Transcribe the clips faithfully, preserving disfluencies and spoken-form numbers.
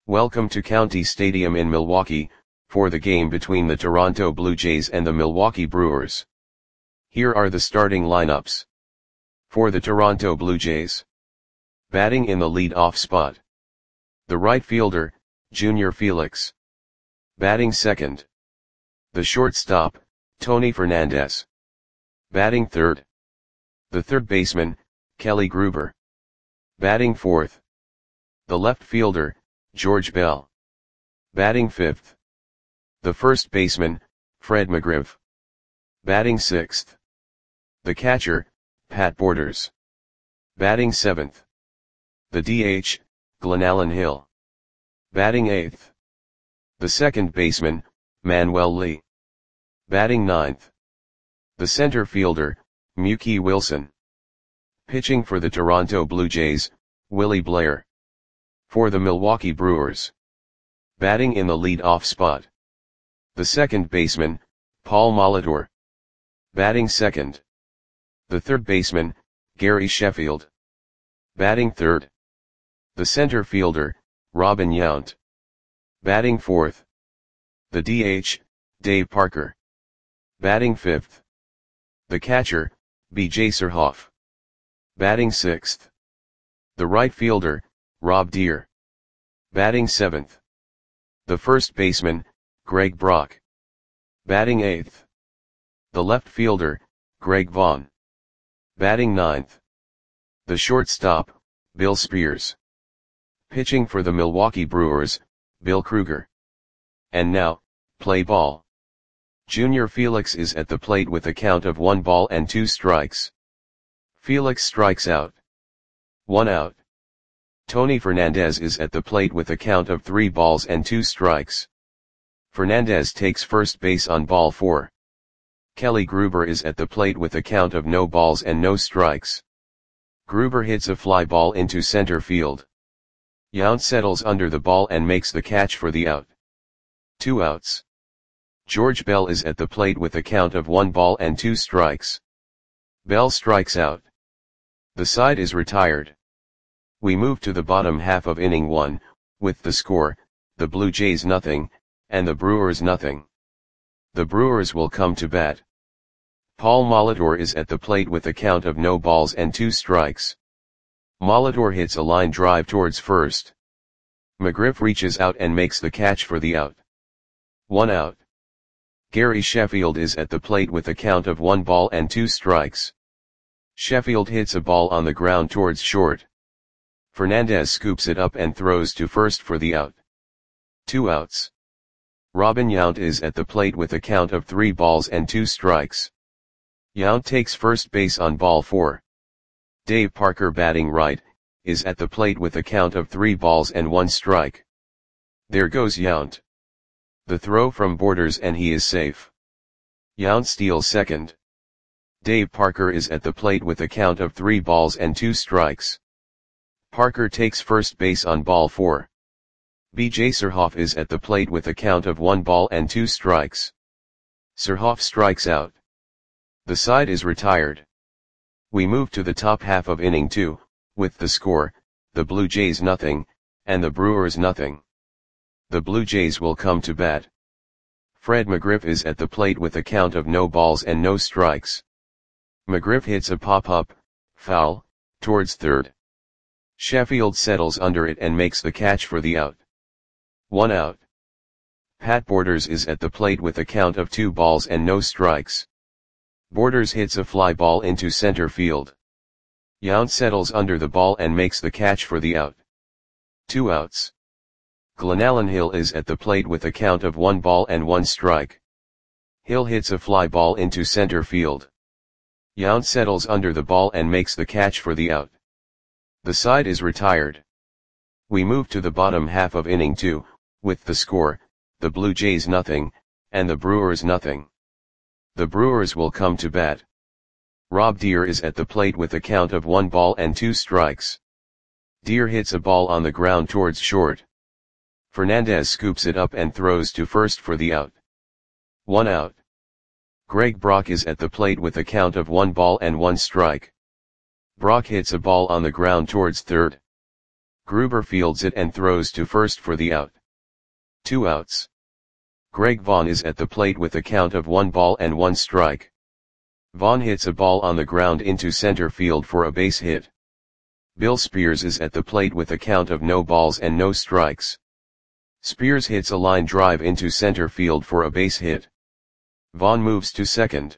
Welcome to County Stadium in Milwaukee, for the game between the Toronto Blue Jays and the Milwaukee Brewers. Here are the starting lineups. For the Toronto Blue Jays. Batting in the lead-off spot. The right fielder, Junior Felix. Batting second. The shortstop, Tony Fernandez. Batting third. The third baseman, Kelly Gruber. Batting fourth. The left fielder, George Bell. Batting fifth. The first baseman, Fred McGriff. Batting sixth. The catcher, Pat Borders. Batting seventh. The D H, Glenallen Hill. Batting eighth. The second baseman, Manuel Lee. Batting ninth. The center fielder, Mookie Wilson. Pitching for the Toronto Blue Jays, Willie Blair. For the Milwaukee Brewers. Batting in the lead-off spot. The second baseman, Paul Molitor. Batting second. The third baseman, Gary Sheffield. Batting third. The center fielder, Robin Yount. Batting fourth. The D H, Dave Parker. Batting fifth. The catcher, B J Surhoff. Batting sixth. The right fielder, Rob Deere. Batting seventh. The first baseman, Greg Brock. Batting eighth. The left fielder, Greg Vaughn. Batting ninth. The shortstop, Bill Spears. Pitching for the Milwaukee Brewers, Bill Kruger. And now, play ball. Junior Felix is at the plate with a count of one ball and two strikes. Felix strikes out. One out. Tony Fernandez is at the plate with a count of three balls and two strikes. Fernandez takes first base on ball four. Kelly Gruber is at the plate with a count of no balls and no strikes. Gruber hits a fly ball into center field. Yount settles under the ball and makes the catch for the out. Two outs. George Bell is at the plate with a count of one ball and two strikes. Bell strikes out. The side is retired. We move to the bottom half of inning one, with the score, the Blue Jays nothing, and the Brewers nothing. The Brewers will come to bat. Paul Molitor is at the plate with a count of no balls and two strikes. Molitor hits a line drive towards first. McGriff reaches out and makes the catch for the out. One out. Gary Sheffield is at the plate with a count of one ball and two strikes. Sheffield hits a ball on the ground towards short. Fernandez scoops it up and throws to first for the out. Two outs. Robin Yount is at the plate with a count of three balls and two strikes. Yount takes first base on ball four. Dave Parker, batting right, is at the plate with a count of three balls and one strike. There goes Yount. The throw from Borders and he is safe. Yount steals second. Dave Parker is at the plate with a count of three balls and two strikes. Parker takes first base on ball four. B J Surhoff is at the plate with a count of one ball and two strikes. Surhoff strikes out. The side is retired. We move to the top half of inning two, with the score, the Blue Jays nothing, and the Brewers nothing. The Blue Jays will come to bat. Fred McGriff is at the plate with a count of no balls and no strikes. McGriff hits a pop-up, foul, towards third. Sheffield settles under it and makes the catch for the out. One out. Pat Borders is at the plate with a count of two balls and no strikes. Borders hits a fly ball into center field. Yount settles under the ball and makes the catch for the out. Two outs. Glenallen Hill is at the plate with a count of one ball and one strike. Hill hits a fly ball into center field. Yount settles under the ball and makes the catch for the out. The side is retired. We move to the bottom half of inning two, with the score, the Blue Jays nothing, and the Brewers nothing. The Brewers will come to bat. Rob Deere is at the plate with a count of one ball and two strikes. Deere hits a ball on the ground towards short. Fernandez scoops it up and throws to first for the out. One out. Greg Brock is at the plate with a count of one ball and one strike. Brock hits a ball on the ground towards third. Gruber fields it and throws to first for the out. Two outs. Greg Vaughn is at the plate with a count of one ball and one strike. Vaughn hits a ball on the ground into center field for a base hit. Bill Spears is at the plate with a count of no balls and no strikes. Spears hits a line drive into center field for a base hit. Vaughn moves to second.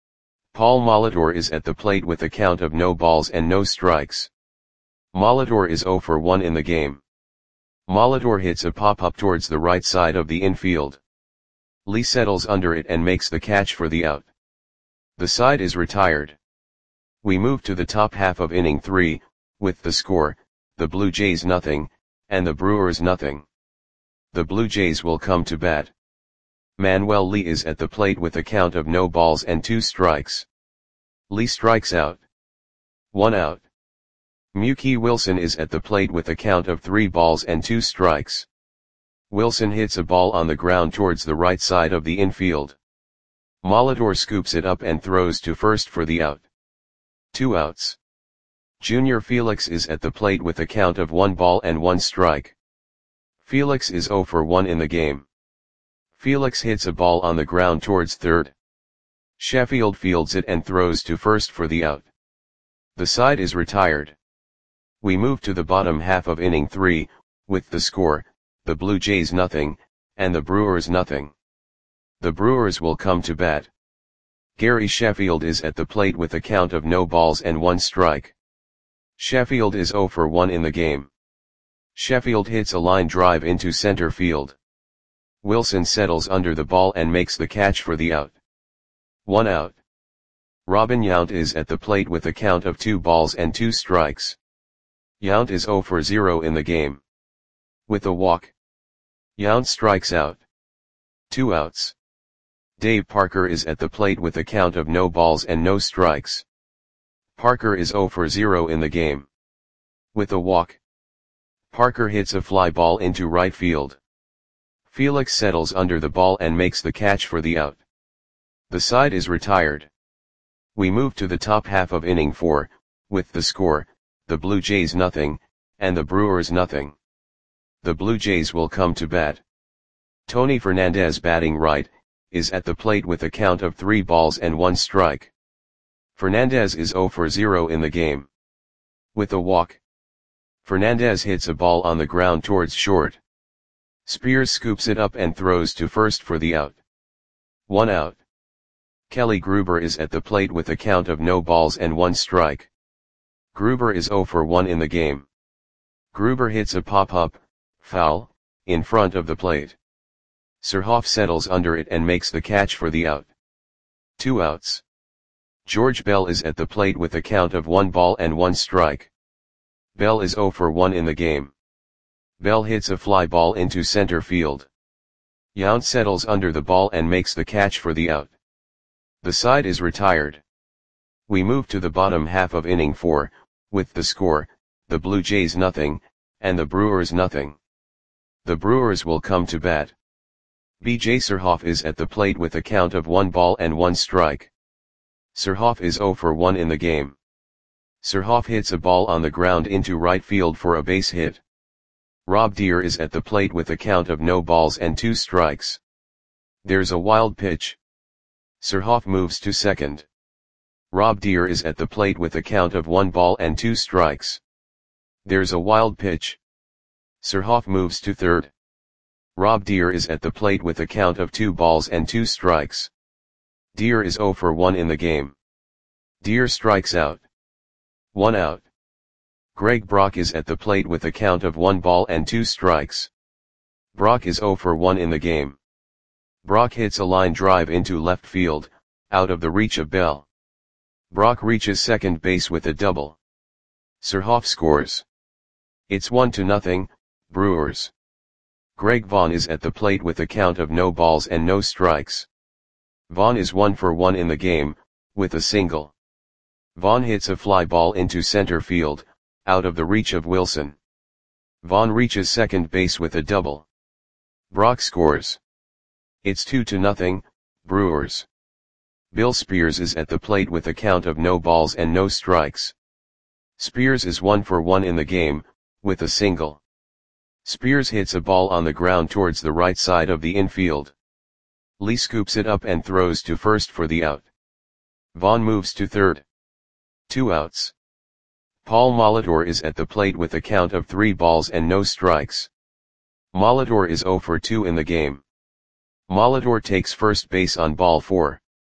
Paul Molitor is at the plate with a count of no balls and no strikes. Molitor is zero for one in the game. Molitor hits a pop-up towards the right side of the infield. Lee settles under it and makes the catch for the out. The side is retired. We move to the top half of inning three, with the score, the Blue Jays nothing, and the Brewers nothing. The Blue Jays will come to bat. Manuel Lee is at the plate with a count of no balls and two strikes. Lee strikes out. One out. Mookie Wilson is at the plate with a count of three balls and two strikes. Wilson hits a ball on the ground towards the right side of the infield. Molitor scoops it up and throws to first for the out. Two outs. Junior Felix is at the plate with a count of one ball and one strike. Felix is zero for one in the game. Felix hits a ball on the ground towards third. Sheffield fields it and throws to first for the out. The side is retired. We move to the bottom half of inning three, with the score, the Blue Jays nothing, and the Brewers nothing. The Brewers will come to bat. Gary Sheffield is at the plate with a count of no balls and one strike. Sheffield is zero for one in the game. Sheffield hits a line drive into center field. Wilson settles under the ball and makes the catch for the out. One out. Robin Yount is at the plate with a count of two balls and two strikes. Yount is zero for zero in the game. With a walk, Yount strikes out. Two outs. Dave Parker is at the plate with a count of no balls and no strikes. Parker is zero for zero in the game. With a walk, Parker hits a fly ball into right field. Felix settles under the ball and makes the catch for the out. The side is retired. We move to the top half of inning four, with the score, the Blue Jays nothing, and the Brewers nothing. The Blue Jays will come to bat. Tony Fernandez, batting right, is at the plate with a count of three balls and one strike. Fernandez is zero for zero in the game. With a walk, Fernandez hits a ball on the ground towards short. Spears scoops it up and throws to first for the out. One out. Kelly Gruber is at the plate with a count of no balls and one strike. Gruber is zero for one in the game. Gruber hits a pop-up, foul, in front of the plate. Surhoff settles under it and makes the catch for the out. Two outs. George Bell is at the plate with a count of one ball and one strike. Bell is zero for one in the game. Bell hits a fly ball into center field. Yount settles under the ball and makes the catch for the out. The side is retired. We move to the bottom half of inning four, with the score, the Blue Jays nothing, and the Brewers nothing. The Brewers will come to bat. B J Surhoff is at the plate with a count of one ball and one strike. Surhoff is zero for one in the game. Surhoff hits a ball on the ground into right field for a base hit. Rob Deer is at the plate with a count of no balls and two strikes. There's a wild pitch. Surhoff moves to second. Rob Deer is at the plate with a count of one ball and two strikes. There's a wild pitch. Surhoff moves to third. Rob Deer is at the plate with a count of two balls and two strikes. Deer is zero for one in the game. Deer strikes out. One out. Greg Brock is at the plate with a count of one ball and two strikes. Brock is zero for one in the game. Brock hits a line drive into left field, out of the reach of Bell. Brock reaches second base with a double. Surhoff scores. It's one to nothing, Brewers. Greg Vaughn is at the plate with a count of no balls and no strikes. Vaughn is one for one in the game, with a single. Vaughn hits a fly ball into center field, out of the reach of Wilson. Vaughn reaches second base with a double. Brock scores. It's two to nothing, Brewers. Bill Spears is at the plate with a count of no balls and no strikes. Spears is one for one in the game, with a single. Spears hits a ball on the ground towards the right side of the infield. Lee scoops it up and throws to first for the out. Vaughn moves to third. Two outs. Paul Molitor is at the plate with a count of three balls and no strikes. Molitor is oh for two in the game. Molitor takes first base on ball four.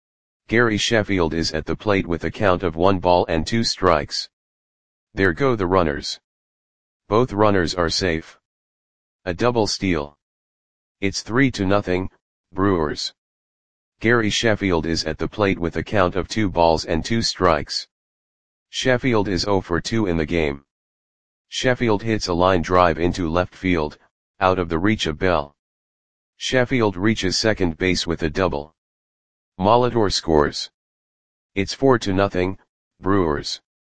Gary Sheffield is at the plate with a count of one ball and two strikes. There go the runners. Both runners are safe. A double steal. It's three to nothing, Brewers. Gary Sheffield is at the plate with a count of two balls and two strikes. Sheffield is oh for two in the game. Sheffield hits a line drive into left field, out of the reach of Bell. Sheffield reaches second base with a double. Molitor scores. It's four to nothing, Brewers.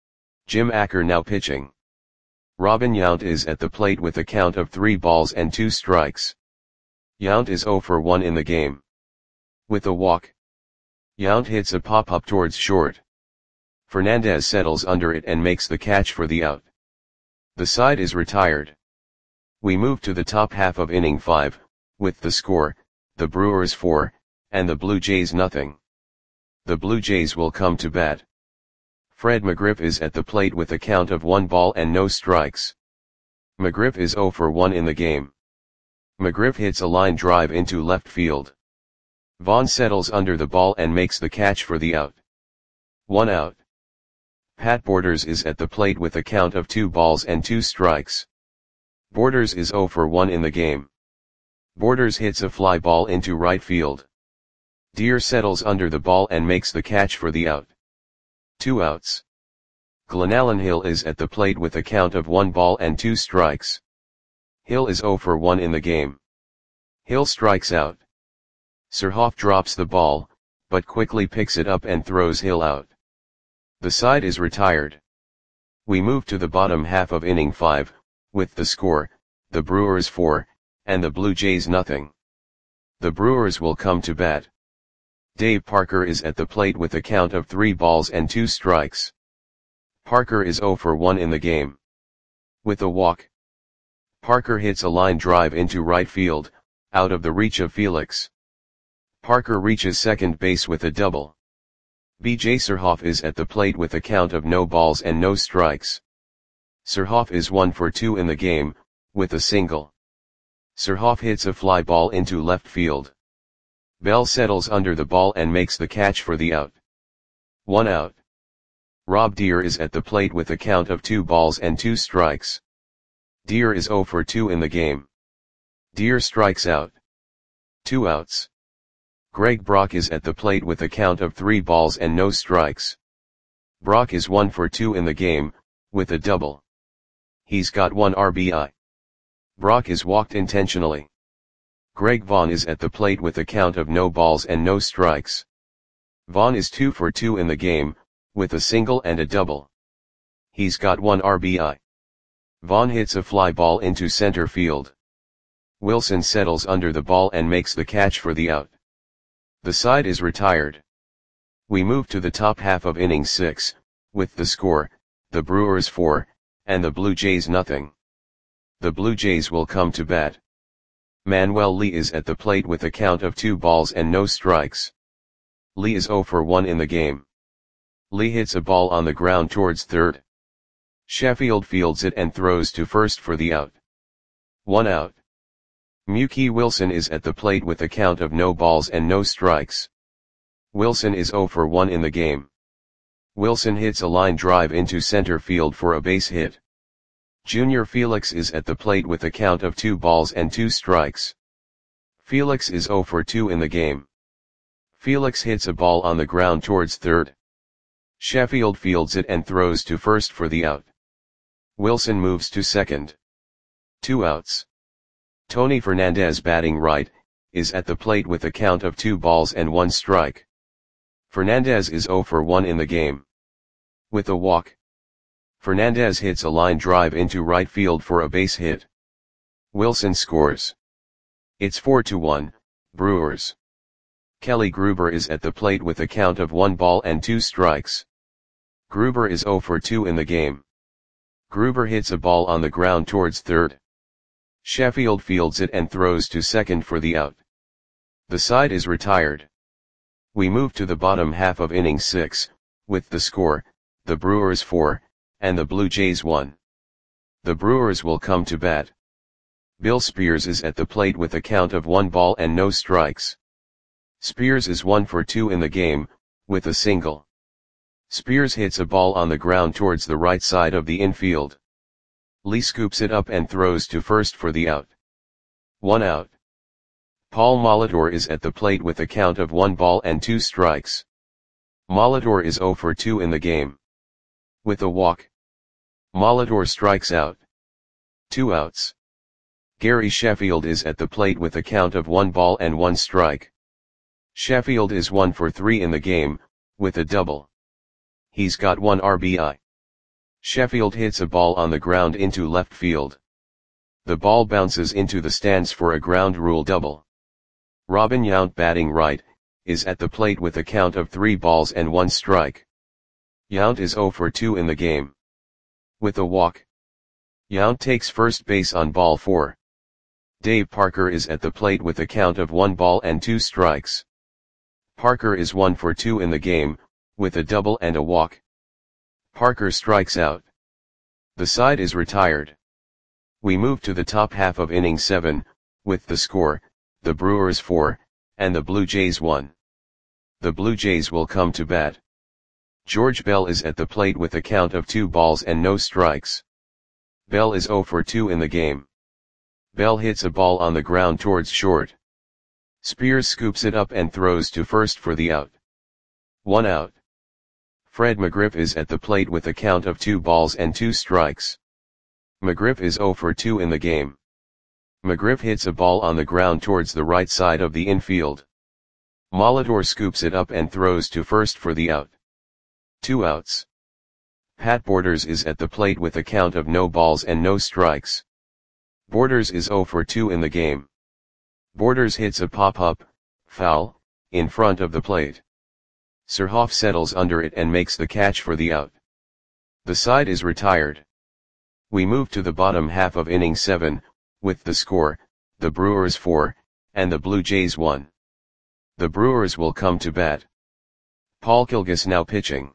Jim Acker now pitching. Robin Yount is at the plate with a count of three balls and two strikes. Yount is oh for one in the game. With a walk. Yount hits a pop-up towards short. Fernandez settles under it and makes the catch for the out. The side is retired. We move to the top half of inning five, with the score, the Brewers four, and the Blue Jays nothing. The Blue Jays will come to bat. Fred McGriff is at the plate with a count of one ball and no strikes. McGriff is oh for one in the game. McGriff hits a line drive into left field. Vaughn settles under the ball and makes the catch for the out. One out. Pat Borders is at the plate with a count of two balls and two strikes. Borders is oh for one in the game. Borders hits a fly ball into right field. Deer settles under the ball and makes the catch for the out. Two outs. Glenallen Hill is at the plate with a count of one ball and two strikes. Hill is oh for one in the game. Hill strikes out. Surhoff drops the ball, but quickly picks it up and throws Hill out. The side is retired. We move to the bottom half of inning five, with the score, the Brewers four, and the Blue Jays nothing. The Brewers will come to bat. Dave Parker is at the plate with a count of three balls and two strikes. Parker is oh for one in the game. With a walk. Parker hits a line drive into right field, out of the reach of Felix. Parker reaches second base with a double. B J Surhoff is at the plate with a count of no balls and no strikes. Surhoff is one for two in the game, with a single. Surhoff hits a fly ball into left field. Bell settles under the ball and makes the catch for the out. One out. Rob Deer is at the plate with a count of two balls and two strikes. Deer is oh for two in the game. Deer strikes out. Two outs. Greg Brock is at the plate with a count of three balls and no strikes. Brock is one for two in the game, with a double. He's got one R B I. Brock is walked intentionally. Greg Vaughn is at the plate with a count of no balls and no strikes. Vaughn is two for two in the game, with a single and a double. He's got one R B I. Vaughn hits a fly ball into center field. Wilson settles under the ball and makes the catch for the out. The side is retired. We move to the top half of inning six, with the score, the Brewers four, and the Blue Jays nothing. The Blue Jays will come to bat. Manuel Lee is at the plate with a count of two balls and no strikes. Lee is oh for one in the game. Lee hits a ball on the ground towards third. Sheffield fields it and throws to first for the out. One out. Mookie Wilson is at the plate with a count of no balls and no strikes. Wilson is oh for one in the game. Wilson hits a line drive into center field for a base hit. Junior Felix is at the plate with a count of two balls and two strikes. Felix is oh for two in the game. Felix hits a ball on the ground towards third. Sheffield fields it and throws to first for the out. Wilson moves to second. Two outs. Tony Fernandez, batting right, is at the plate with a count of two balls and one strike. Fernandez is oh for one in the game. With a walk. Fernandez hits a line drive into right field for a base hit. Wilson scores. It's four to one, Brewers. Kelly Gruber is at the plate with a count of one ball and two strikes. Gruber is oh for two in the game. Gruber hits a ball on the ground towards third. Sheffield fields it and throws to second for the out. The side is retired. We move to the bottom half of inning six, with the score, the Brewers four, and the Blue Jays one. The Brewers will come to bat. Bill Spears is at the plate with a count of one ball and no strikes. Spears is one for two in the game, with a single. Spears hits a ball on the ground towards the right side of the infield. Lee scoops it up and throws to first for the out. One out. Paul Molitor is at the plate with a count of one ball and two strikes. Molitor is zero for two in the game. With a walk, Molitor strikes out. Two outs. Gary Sheffield is at the plate with a count of one ball and one strike. Sheffield is one for three in the game, with a double. He's got one R B I. Sheffield hits a ball on the ground into left field. The ball bounces into the stands for a ground rule double. Robin Yount, batting right, is at the plate with a count of three balls and one strike. Yount is zero for two in the game. With a walk, Yount takes first base on ball four. Dave Parker is at the plate with a count of one ball and two strikes. Parker is one for two in the game, with a double and a walk. Parker strikes out. The side is retired. We move to the top half of inning seven, with the score, the Brewers four, and the Blue Jays one. The Blue Jays will come to bat. George Bell is at the plate with a count of two balls and no strikes. Bell is zero for two in the game. Bell hits a ball on the ground towards short. Spears scoops it up and throws to first for the out. One out. Fred McGriff is at the plate with a count of two balls and two strikes. McGriff is zero for two in the game. McGriff hits a ball on the ground towards the right side of the infield. Molitor scoops it up and throws to first for the out. Two outs. Pat Borders is at the plate with a count of no balls and no strikes. Borders is zero for two in the game. Borders hits a pop-up, foul, in front of the plate. Surhoff settles under it and makes the catch for the out. The side is retired. We move to the bottom half of inning seven, with the score, the Brewers four, and the Blue Jays one. The Brewers will come to bat. Paul Kilgus now pitching.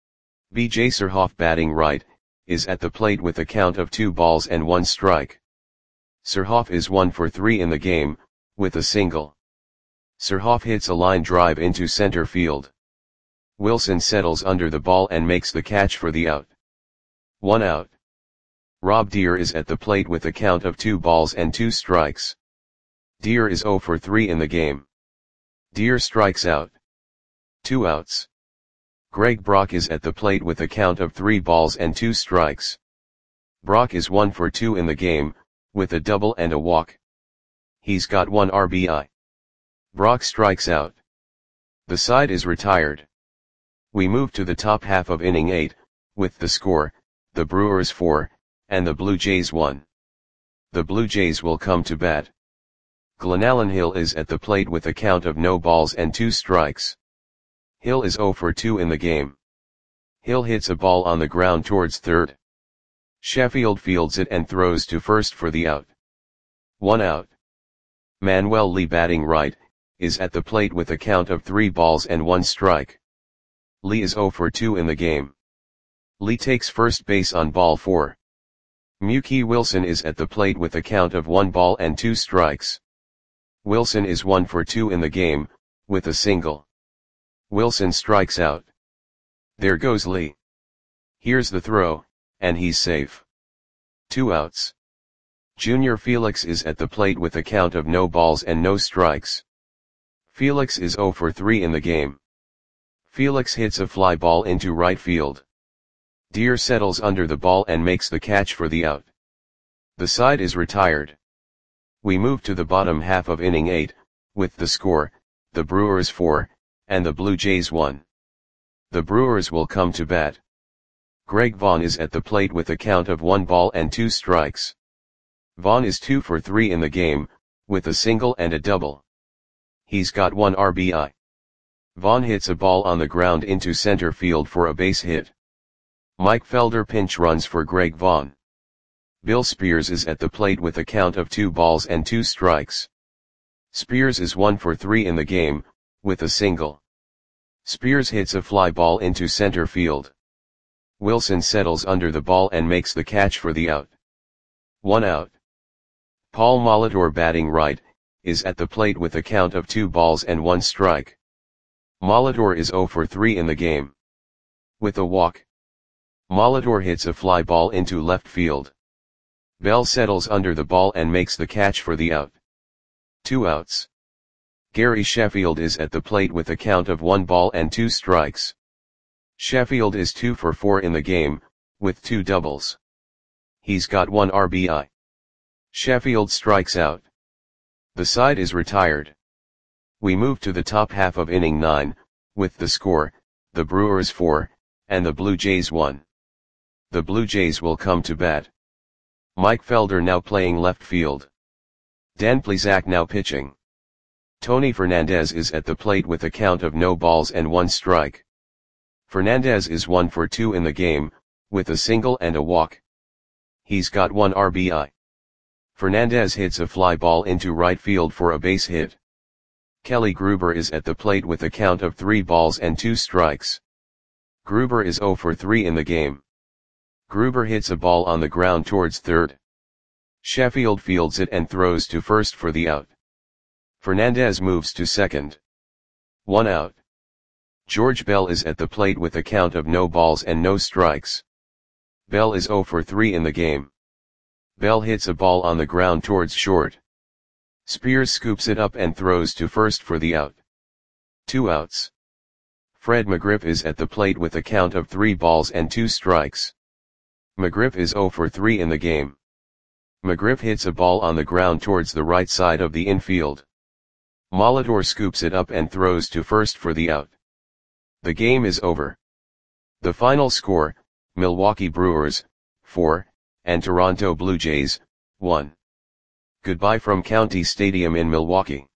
B J Surhoff, batting right, is at the plate with a count of two balls and one strike. Surhoff is one for three in the game, with a single. Surhoff hits a line drive into center field. Wilson settles under the ball and makes the catch for the out. One out. Rob Deere is at the plate with a count of two balls and two strikes. Deere is zero for three in the game. Deere strikes out. Two outs. Greg Brock is at the plate with a count of three balls and two strikes. Brock is one for two in the game, with a double and a walk. He's got one R B I. Brock strikes out. The side is retired. We move to the top half of inning eight, with the score, the Brewers four, and the Blue Jays one. The Blue Jays will come to bat. Glenallen Hill is at the plate with a count of no balls and two strikes. Hill is zero for two in the game. Hill hits a ball on the ground towards third. Sheffield fields it and throws to first for the out. One out. Manuel Lee, batting right, is at the plate with a count of three balls and one strike. Lee is zero for two in the game. Lee takes first base on ball four. Mookie Wilson is at the plate with a count of one ball and two strikes. Wilson is one for two in the game, with a single. Wilson strikes out. There goes Lee. Here's the throw, and he's safe. Two outs. Junior Felix is at the plate with a count of no balls and no strikes. Felix is zero for three in the game. Felix hits a fly ball into right field. Deere settles under the ball and makes the catch for the out. The side is retired. We move to the bottom half of inning eight, with the score, the Brewers four, and the Blue Jays one. The Brewers will come to bat. Greg Vaughn is at the plate with a count of one ball and two strikes. Vaughn is two for three in the game, with a single and a double. He's got one R B I. Vaughn hits a ball on the ground into center field for a base hit. Mike Felder pinch runs for Greg Vaughn. Bill Spears is at the plate with a count of two balls and two strikes. Spears is one for three in the game, with a single. Spears hits a fly ball into center field. Wilson settles under the ball and makes the catch for the out. One out. Paul Molitor, batting right, is at the plate with a count of two balls and one strike. Molitor is zero for three in the game. With a walk. Molitor hits a fly ball into left field. Bell settles under the ball and makes the catch for the out. Two outs. Gary Sheffield is at the plate with a count of one ball and two strikes. Sheffield is two for four in the game, with two doubles. He's got one R B I. Sheffield strikes out. The side is retired. We move to the top half of inning nine, with the score, the Brewers four, and the Blue Jays one. The Blue Jays will come to bat. Mike Felder now playing left field. Dan Plesac now pitching. Tony Fernandez is at the plate with a count of no balls and one strike. Fernandez is one for two in the game, with a single and a walk. He's got one R B I. Fernandez hits a fly ball into right field for a base hit. Kelly Gruber is at the plate with a count of three balls and two strikes. Gruber is zero for three in the game. Gruber hits a ball on the ground towards third. Sheffield fields it and throws to first for the out. Fernandez moves to second. One out. George Bell is at the plate with a count of no balls and no strikes. Bell is zero for three in the game. Bell hits a ball on the ground towards short. Spears scoops it up and throws to first for the out. Two outs. Fred McGriff is at the plate with a count of three balls and two strikes. McGriff is zero for three in the game. McGriff hits a ball on the ground towards the right side of the infield. Molitor scoops it up and throws to first for the out. The game is over. The final score, Milwaukee Brewers, four, and Toronto Blue Jays, one. Goodbye from County Stadium in Milwaukee.